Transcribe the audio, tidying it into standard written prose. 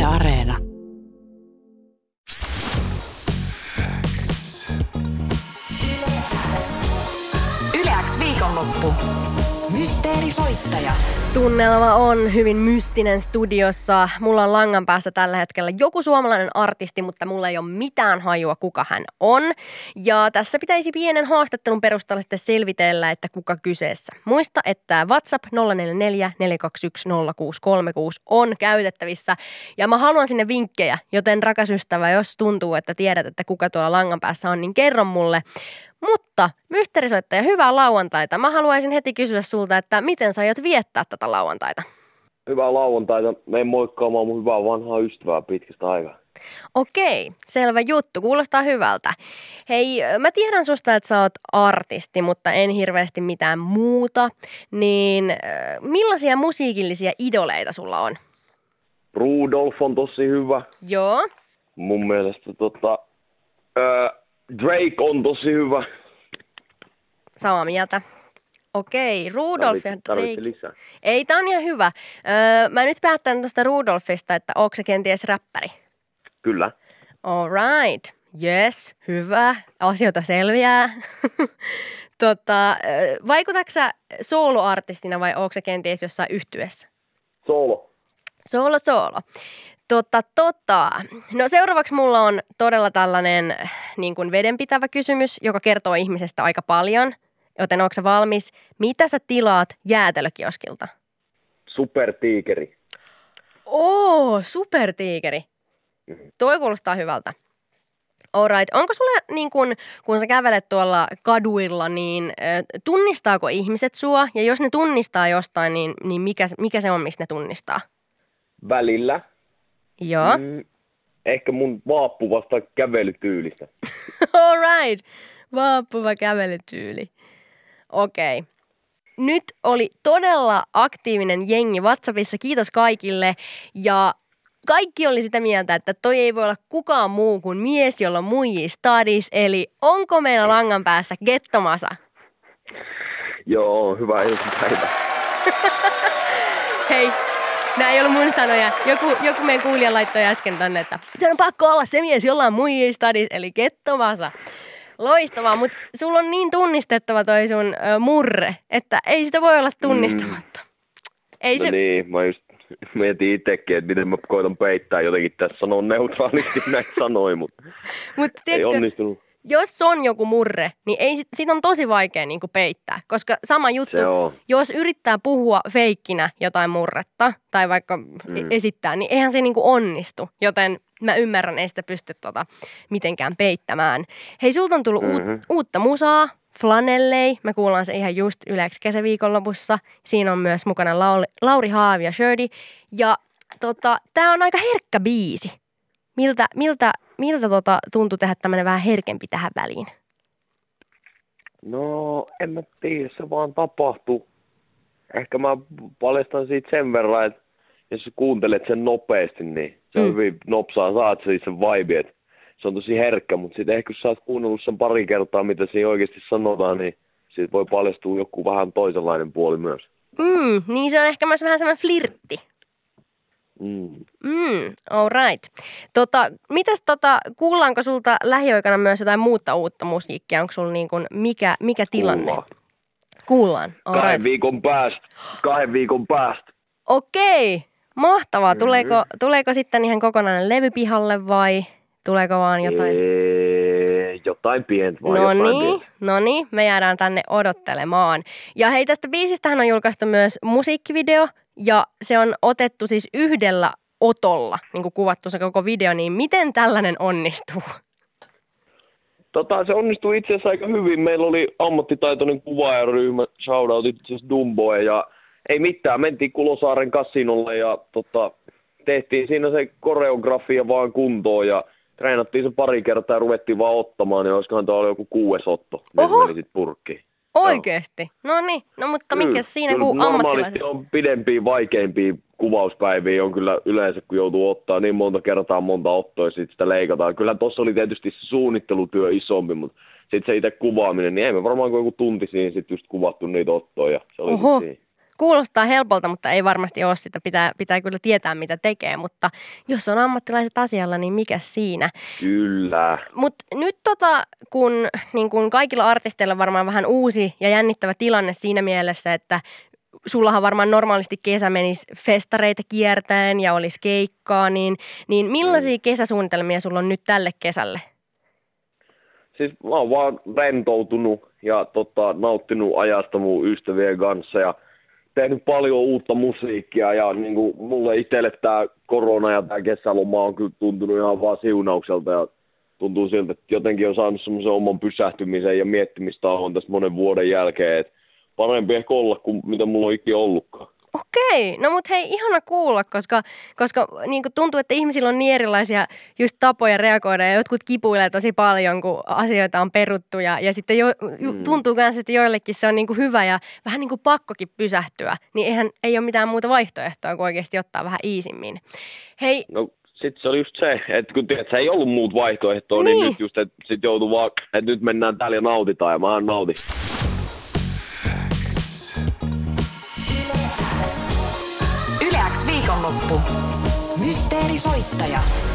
Areena. Yle X viikonloppu. Mysteerisoittaja. Tunnelma on hyvin mystinen studiossa. Mulla on langan päässä tällä hetkellä joku suomalainen artisti, mutta mulla ei ole mitään hajua, kuka hän on. Ja tässä pitäisi pienen haastattelun perusteella sitten selvitellä, että kuka kyseessä. Muista, että WhatsApp 044 421 0636 on käytettävissä. Ja mä haluan sinne vinkkejä, joten rakas ystävä, jos tuntuu, että tiedät, että kuka tuolla langan päässä on, niin kerro mulle. Mutta mysteerisoittaja, hyvää lauantaita. Mä haluaisin heti kysyä sulta, että miten sä aiot viettää tätä lauantaita? Hyvää lauantaita. Menen moikkaamaan mun hyvää vanhaa ystävää pitkästä aikaa. Okei, selvä juttu. Kuulostaa hyvältä. Hei, mä tiedän susta, että sä oot artisti, mutta en hirveästi mitään muuta. Niin millaisia musiikillisia idoleita sulla on? Rudolf on tosi hyvä. Joo. Mun mielestä Drake on tosi hyvä. Samaa mieltä. Okei, Rudolf ja Drake. Lisää? Ei, tää on ihan hyvä. Mä nyt päätän tuosta Rudolfista, että onko se kenties räppäri? Kyllä. All right. Yes, hyvä. Asioita selviää. Vaikutatko sä soloartistina vai onko se kenties jossain yhtyeessä? Solo. Solo. No seuraavaksi mulla on todella tällainen niin kuin vedenpitävä kysymys, joka kertoo ihmisestä aika paljon. Joten onko sä valmis? Mitä sä tilaat jäätelökioskilta? Supertiikeri. Supertiikeri. Toi kuulostaa hyvältä. Alright. Onko sulle, niin kun sä kävelet tuolla kaduilla, niin tunnistaako ihmiset sua? Ja jos ne tunnistaa jostain, niin mikä se on, mistä ne tunnistaa? Välillä. Joo. Ehkä mun vaappuvasta kävelytyylistä. Alright. Vaappuva kävelytyyli. Okei. Nyt oli todella aktiivinen jengi WhatsAppissa. Kiitos kaikille. Ja kaikki oli sitä mieltä, että toi ei voi olla kukaan muu kuin mies, jolla on muijia stadis. Eli onko meillä langan päässä Gettomasa? Joo, hyvää iltapäivää. Hei, nää ei ollut mun sanoja. Joku meidän kuulija laittoi äsken tonne, että se on pakko olla se mies, jolla on muijia stadis, eli Gettomasa. Loistavaa, mutta sulla on niin tunnistettava toi sun murre, että ei sitä voi olla tunnistamatta. Ei se... Niin, mä just mietin itsekin, että miten mä koitan peittää jotenkin tässä sanoa neutraalisti näitä sanoja, mutta ei onnistunut. Jos on joku murre, niin siitä on tosi vaikea niinku peittää, koska sama juttu, jos yrittää puhua feikkinä jotain murretta tai vaikka esittää, niin eihän se niinku onnistu, joten mä ymmärrän, ei sitä pysty mitenkään peittämään. Hei, sulta on tullut uutta musaa, Flanellei, me kuullaan se ihan just Yle X kesäviikonlopussa. Siinä on myös mukana Lauri Haavi ja Shirdi. Ja tää on aika herkkä biisi. Miltä tuntui tehdä tämmönen vähän herkempi tähän väliin? No, en mä tiedä, se vaan tapahtuu. Ehkä mä paljastan siitä sen verran, että jos kuuntelet sen nopeasti, niin se on hyvin nopsaa, saat siitä sen vibe, että se on tosi herkkä, mutta sitten ehkä jos sä oot kuunnellut sen pari kertaa, mitä siinä oikeasti sanotaan, niin siitä voi paljastua joku vähän toisenlainen puoli myös. Niin se on ehkä myös vähän semmoinen flirtti. All right. Mitäs kuullaanko sulta lähiaikana myös jotain muuta uutta musiikkia? Onko sulla niin kuin mikä tilanne? Kuullaan. All right. 2 viikon päästä. Okei, mahtavaa. Tuleeko sitten ihan kokonainen levy pihalle vai tuleeko vaan jotain? Jotain pientä vai No niin, me jäädään tänne odottelemaan. Ja hei, tästä biisistähän on julkaistu myös musiikkivideo ja se on otettu siis yhdellä otolla, niin kuin kuvattu se koko video, niin miten tällainen onnistuu? Se onnistui itse asiassa aika hyvin. Meillä oli ammattitaitoinen kuvaajaryhmä, shoutoutit itse asiassa Dumboe ja ei mitään, mentiin Kulosaaren kasinolle ja tehtiin siinä se koreografia vaan kuntoon ja treenattiin se pari kertaa ja ruvettiin vaan ottamaan, niin olisikohan tuo joku 6. otto. Oho! Meni sit purkkiin. Oikeesti? No niin, no mutta mikä siinä kun ammattilaiset? On pidempiä, vaikeimpia kuvauspäiviä on kyllä yleensä, kun joutuu ottaa niin monta kertaa monta ottoa ja sitten sitä leikataan. Kyllä tuossa oli tietysti se suunnittelutyö isompi, mutta sitten se itse kuvaaminen, niin ei me varmaan joku tunti siihen sitten just kuvattu niitä ottoja. Se oli kuulostaa helpolta, mutta ei varmasti ole sitä. Pitää kyllä tietää, mitä tekee, mutta jos on ammattilaiset asialla, niin mikä siinä? Kyllä. Mutta nyt kun niin kun kaikilla artisteilla varmaan vähän uusi ja jännittävä tilanne siinä mielessä, että sullahan varmaan normaalisti kesä menisi festareita kiertäen ja olisi keikkaa, niin millaisia kesäsuunnitelmia sulla on nyt tälle kesälle? Siis mä oon vaan rentoutunut ja nauttinut ajasta mun ystävien kanssa ja tehnyt paljon uutta musiikkia ja niin kuin mulle itselle tää korona ja tää kesäloma on kyllä tuntunut ihan vaan siunaukselta ja tuntuu siltä, että jotenkin on saanut semmoisen oman pysähtymisen ja miettimistauon tässä monen vuoden jälkeen, että parempi ehkä olla kuin mitä mulla on ikinä ollutkaan. Okei, no mut hei, ihana kuulla, koska niin tuntuu, että ihmisillä on niin erilaisia just tapoja reagoida ja jotkut kipuilee tosi paljon, kun asioita on peruttu ja sitten tuntuu myös, että joillekin se on niin kuin hyvä ja vähän niin kuin pakkokin pysähtyä, niin ei ole mitään muuta vaihtoehtoa kuin oikeasti ottaa vähän iisimmin. Hei. No sitten se oli just se, että kun tiedät, se ei ollut muut vaihtoehtoa, niin nyt just, että sit joutui vaan, että nyt mennään täällä ja nautitaan ja mä nautin. Yle X viikonloppu. Mysteerisoittaja.